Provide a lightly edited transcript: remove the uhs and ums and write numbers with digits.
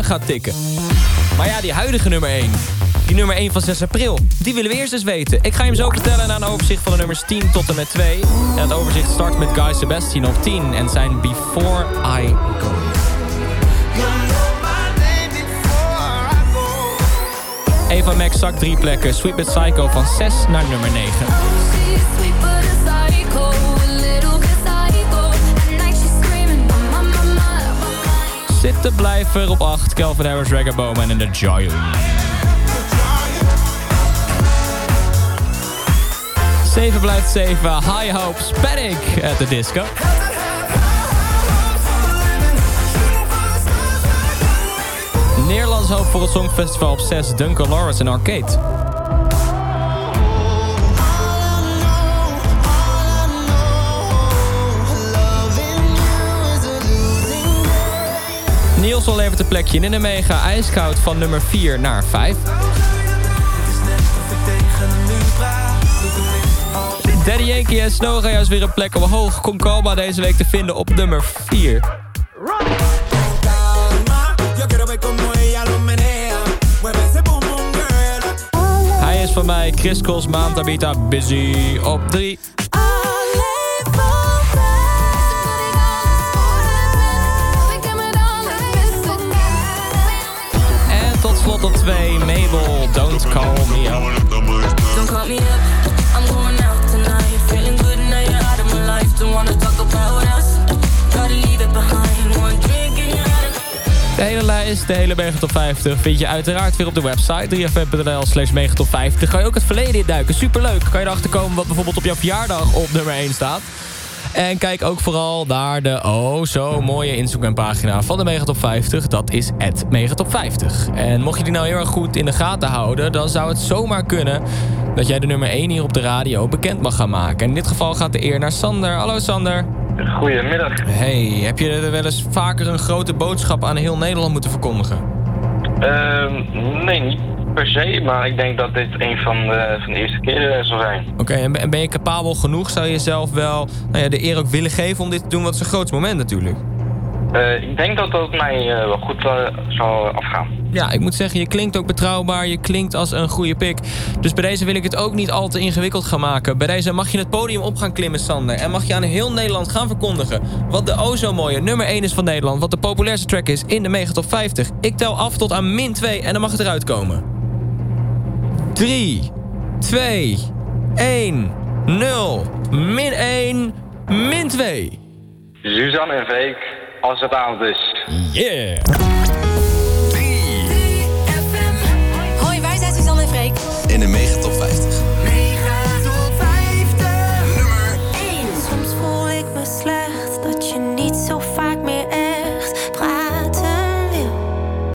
aan gaat tikken. Maar ja, die huidige nummer 1. Die nummer 1 van 6 april. Die willen we eerst eens weten. Ik ga je hem zo vertellen na een overzicht van de nummers 10 tot en met 2. En het overzicht start met Guy Sebastian op 10. En zijn Before I Go. Eva Max zakt 3 plekken. Sweet But Psycho van 6 naar nummer 9. Zitten blijven op 8. Calvin Harris, Reggae Bowman en The Giant. 7 blijft 7. High Hopes, Panic at the Disco. Nederlands hoop voor het Songfestival op 6. Duncan Lawrence en Arcade. Nielsen levert een plekje in de mega ijskoud van nummer 4 naar 5. Daddy Yankee en Snow gaan juist weer een plek omhoog. Concalba deze week te vinden op nummer 4. Hij is van mij, Chris Cross, Maan Tabita, Busy op 3. En tot slot op 2, Mabel, Don't Call Me Up. Don't call me up, I'm going out tonight. Feeling good now you're out of my life. Don't wanna talk about us, gotta leave it behind. One drink and you're out of... De hele lijst, de hele Megatop 50 vind je uiteraard weer op de website 3fm.nl/Megatop50. Ga je ook het verleden induiken, superleuk. Kan je erachter komen wat bijvoorbeeld op jouw verjaardag op nummer 1 staat. En kijk ook vooral naar de zo mooie Instagram-pagina van de Megatop 50. Dat is @Megatop50. En mocht je die nou heel erg goed in de gaten houden, dan zou het zomaar kunnen dat jij de nummer 1 hier op de radio bekend mag gaan maken. En in dit geval gaat de eer naar Sander. Hallo Sander. Goedemiddag. Hey, heb je wel eens vaker een grote boodschap aan heel Nederland moeten verkondigen? Nee, niet per se, maar ik denk dat dit een van de eerste keren zal zijn. Oké, en ben je capabel genoeg? Zou je jezelf wel de eer ook willen geven om dit te doen? Wat is een groot moment natuurlijk. Ik denk dat dat mij wel goed zal afgaan. Ja, ik moet zeggen, je klinkt ook betrouwbaar. Je klinkt als een goede pik. Dus bij deze wil ik het ook niet al te ingewikkeld gaan maken. Bij deze mag je het podium op gaan klimmen, Sander. En mag je aan heel Nederland gaan verkondigen wat de zo mooie nummer 1 is van Nederland. Wat de populairste track is in de Megatop 50. Ik tel af tot aan -2 en dan mag het eruit komen. 3, 2, 1, 0. -1, -2. Suzanne en Veek, als het avond is. Yeah! Hoi, wij zijn Suzanne en Freek. In de Megatop 50. Megatop 50. Nummer 1. Soms voel ik me slecht dat je niet zo vaak